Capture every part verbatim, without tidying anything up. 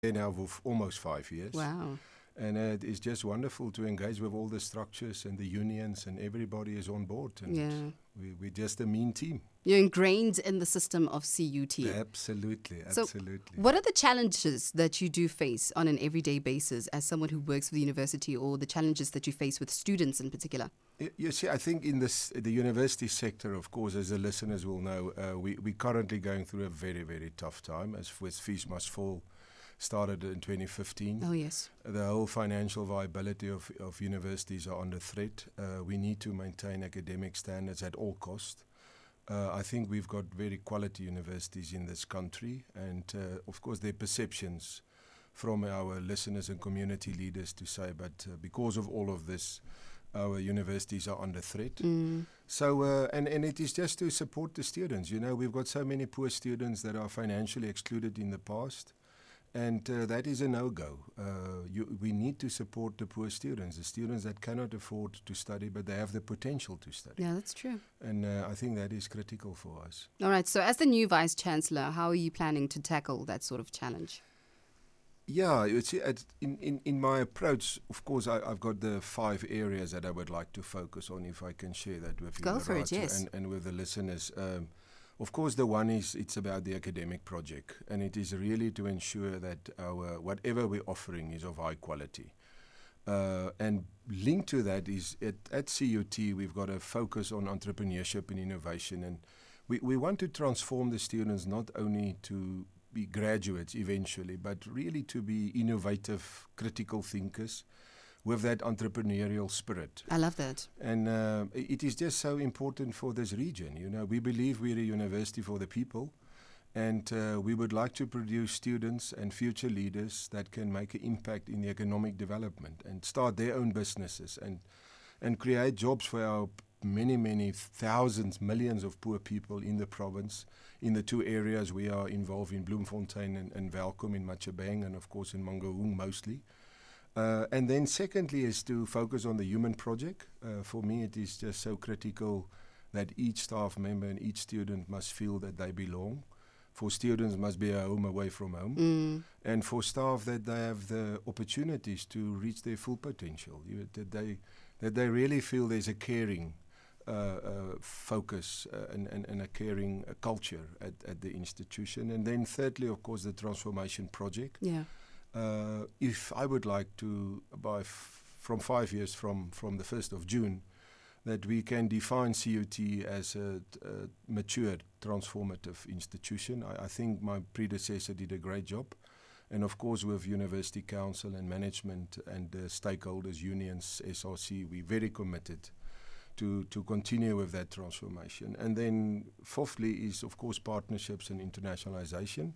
there now for f- almost five years. Wow. And uh, it is just wonderful to engage with all the structures and the unions, and everybody is on board. And Yeah. we, we're just a mean team. You're ingrained in the system of C U T. Absolutely, So absolutely. what are the challenges that you do face on an everyday basis as someone who works for the university, or the challenges that you face with students in particular? Y- You see, I think in this, the university sector, of course, as the listeners will know, uh, we, we're currently going through a very, very tough time, as with Fees Must Fall started in twenty fifteen. Oh, yes. The whole financial viability of, of universities are under threat. Uh, we need to maintain academic standards at all costs. Uh, I think we've got very quality universities in this country, and uh, of course there are perceptions from our listeners and community leaders to say, but uh, because of all of this, our universities are under threat. Mm. So, uh, and, and it is just to support the students. You know, we've got so many poor students that are financially excluded in the past. And uh, that is a no-go. Uh, you, we need to support the poor students, the students that cannot afford to study, but they have the potential to study. Yeah, that's true. And uh, I think that is critical for us. All right. So as the new Vice Chancellor, how are you planning to tackle that sort of challenge? Yeah, you see, at, in, in, in my approach, of course, I, I've got the five areas that I would like to focus on, if I can share that with you. Go for it, Lerato, yes. And, and with the listeners. Um, Of course, the one is it's about the academic project, and it is really to ensure that our whatever we're offering is of high quality. Uh, and linked to that is at, at C U T we've got a focus on entrepreneurship and innovation, and we, we want to transform the students not only to be graduates eventually, but really to be innovative, critical thinkers with that entrepreneurial spirit. I love that. And uh, it is just so important for this region. You know, we believe we're a university for the people, and uh, we would like to produce students and future leaders that can make an impact in the economic development and start their own businesses and and create jobs for our many, many thousands, millions of poor people in the province, in the two areas we are involved in, Bloemfontein and, and Welkom in Machabeng, and of course in Mangaung mostly. Uh, and then secondly is to focus on the human project. Uh, for me, it is just so critical that each staff member and each student must feel that they belong. For students, must be a home away from home. Mm. And for staff, that they have the opportunities to reach their full potential. You, that they that they really feel there's a caring uh, uh, focus uh, and, and, and a caring uh, culture at, at the institution. And then thirdly, of course, the transformation project. Yeah. Uh, if I would like to, by f- from five years from, from the first of June, that we can define C U T as a, a mature, transformative institution. I, I think my predecessor did a great job. And of course, with University Council and management and uh, stakeholders, unions, S R C, we're very committed to, to continue with that transformation. And then fourthly is, of course, partnerships and internationalization.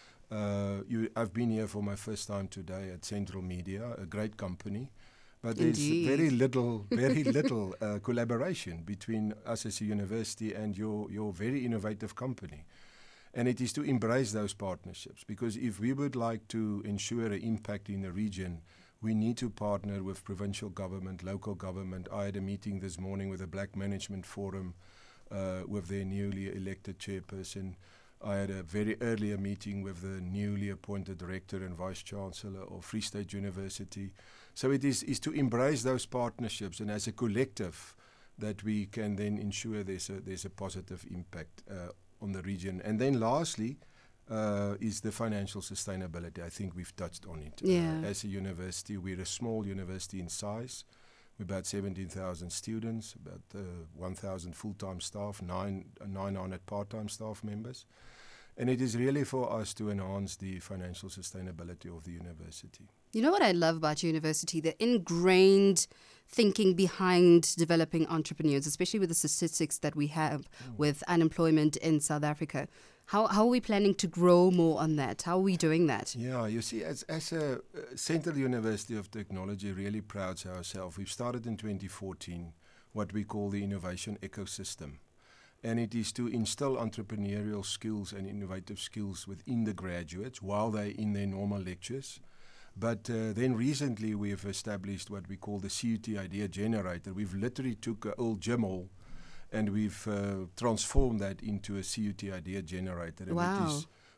Uh, you, I've been here for my first time today at Central Media, a great company, but there's Indeed. very little, very little uh, collaboration between us as a university and your, your very innovative company. And it is to embrace those partnerships, because if we would like to ensure an impact in the region, we need to partner with provincial government, local government. I had a meeting this morning with the Black Management Forum uh, with their newly elected chairperson. I had a very earlier meeting with the newly appointed director and vice chancellor of Free State University. So it is, is to embrace those partnerships, and as a collective that we can then ensure there's a, there's a positive impact uh, on the region. And then lastly uh, is the financial sustainability. I think we've touched on it. Yeah. Uh, as a university, we're a small university in size. We're about seventeen thousand students, about uh, one thousand full-time staff, nine, uh, nine hundred part-time staff members. And it is really for us to enhance the financial sustainability of the university. You know what I love about your university? The ingrained thinking behind developing entrepreneurs, especially with the statistics that we have mm. with unemployment in South Africa. How how are we planning to grow more on that? How are we doing that? Yeah, you see, as, as a uh, Central University of Technology really prouds ourselves. We've started in twenty fourteen what we call the innovation ecosystem. And it is to instill entrepreneurial skills and innovative skills within the graduates while they're in their normal lectures. But uh, then recently we have established what we call the C U T Idea Generator. We've literally took an old gym hall and we've uh, transformed that into a C U T Idea Generator. And Wow. it is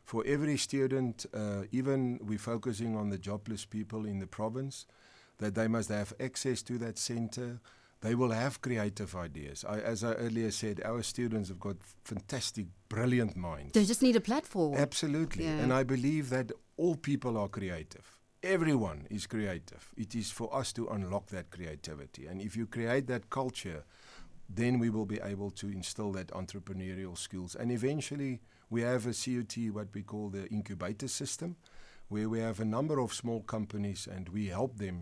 For every student, uh, even we're focusing on the jobless people in the province, that they must have access to that center. They will have creative ideas. I, as I earlier said, our students have got fantastic, brilliant minds. They just need a platform. Absolutely. Yeah. And I believe that all people are creative. Everyone is creative. It is for us to unlock that creativity. And if you create that culture, then we will be able to instill that entrepreneurial skills. And eventually, we have a C U T, what we call the incubator system, where we have a number of small companies and we help them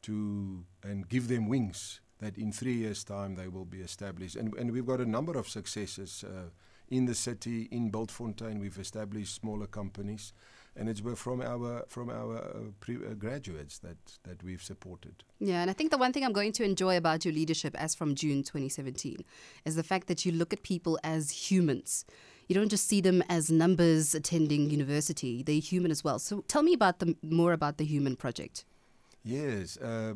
to and give them wings that in three years' time they will be established. And, and we've got a number of successes uh, in the city, in Bultfontein. We've established smaller companies, and it's from our from our uh, pre, uh, graduates that, that we've supported. Yeah, and I think the one thing I'm going to enjoy about your leadership as from June twenty seventeen is the fact that you look at people as humans. You don't just see them as numbers attending university. They're human as well. So tell me about the more about the Human Project. Yes. Uh,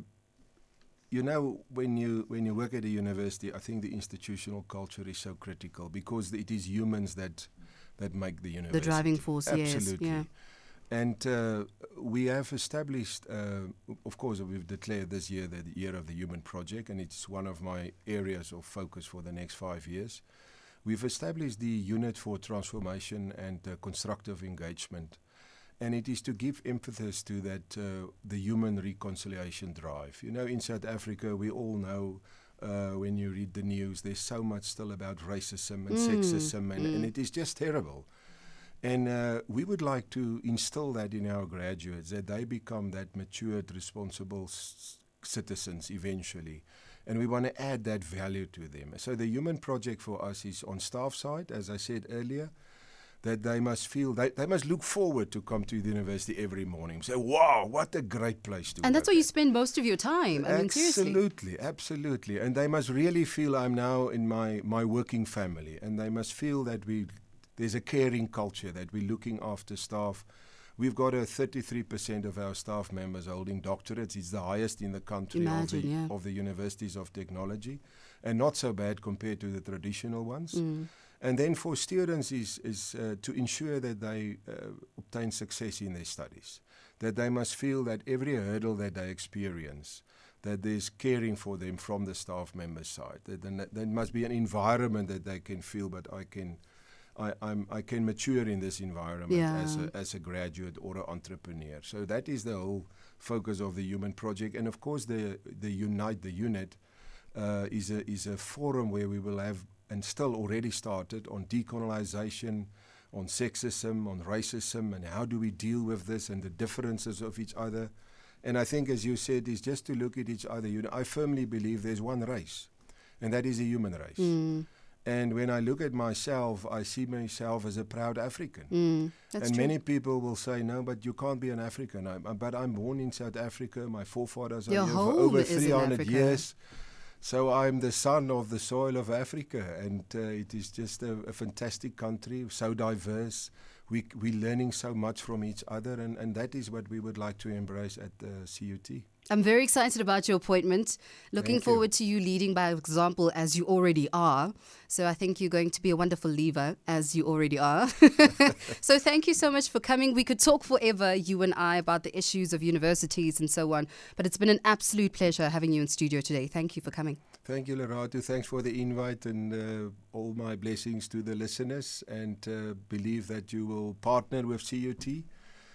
You know, when you when you work at a university, I think the institutional culture is so critical because it is humans that that make the university. The driving force, Absolutely. yes. Yeah. And uh, we have established, uh, of course, we've declared this year the Year of the Human Project, and it's one of my areas of focus for the next five years. We've established the Unit for Transformation and uh, Constructive Engagement. And it is to give emphasis to that, uh, the human reconciliation drive. You know, in South Africa, we all know uh, when you read the news, there's so much still about racism and mm. sexism, and, mm. and it is just terrible. And uh, we would like to instill that in our graduates, that they become that matured, responsible s- citizens eventually. And we want to add that value to them. So the Human Project for us is on staff side, as I said earlier, that they must feel, they, they must look forward to come to the university every morning. Say, wow, what a great place to work. And that's where you spend most of your time. I mean, seriously. Absolutely, absolutely. And they must really feel I'm now in my, my working family. And they must feel that we there's a caring culture, that we're looking after staff. We've got a thirty-three percent of our staff members holding doctorates. It's the highest in the country. Imagine, of, the, yeah. of the universities of technology. And not so bad compared to the traditional ones. Mm. And then for students is, is uh, to ensure that they uh, obtain success in their studies, that they must feel that every hurdle that they experience, that there's caring for them from the staff member side, that then, there must be an environment that they can feel, but I can, I, I'm, I can mature in this environment yeah. as, a, as a graduate or an entrepreneur. So that is the whole focus of the Human Project. And of course the, the Unite, the unit, uh, is, a, is a forum where we will have and still already started on decolonization, on sexism, on racism, and how do we deal with this and the differences of each other. And I think, as you said, is just to look at each other. You know, I firmly believe there's one race, and that is a human race. Mm. And when I look at myself, I see myself as a proud African. Mm, that's and true. many people will say, no, but you can't be an African. I'm, but I'm born in South Africa. My forefathers Your are here for home over is in three hundred Africa. years. So I'm the son of the soil of Africa, and uh, it is just a, a fantastic country, so diverse. We, we're learning so much from each other, and, and that is what we would like to embrace at the C U T. I'm very excited about your appointment. Looking Thank you. forward to you leading by example, as you already are. So I think you're going to be a wonderful leader, as you already are. So thank you so much for coming. We could talk forever, you and I, about the issues of universities and so on. But it's been an absolute pleasure having you in studio today. Thank you for coming. Thank you, Lerato. Thanks for the invite, and uh, all my blessings to the listeners, and uh, believe that you will partner with C U T.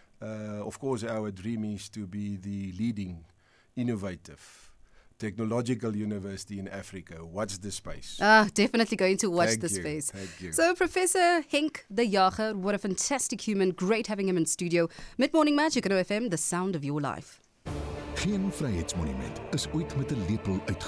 Uh, of course, our dream is to be the leading innovative technological university in Africa. Watch the space. Ah, definitely going to watch Thank the you. space. Thank you. So Professor Henk de Jager, what a fantastic human. Great having him in studio. Mid-Morning Magic at O F M, the sound of your life. Geen vryheidsmonument is ooit met 'n lepel uitge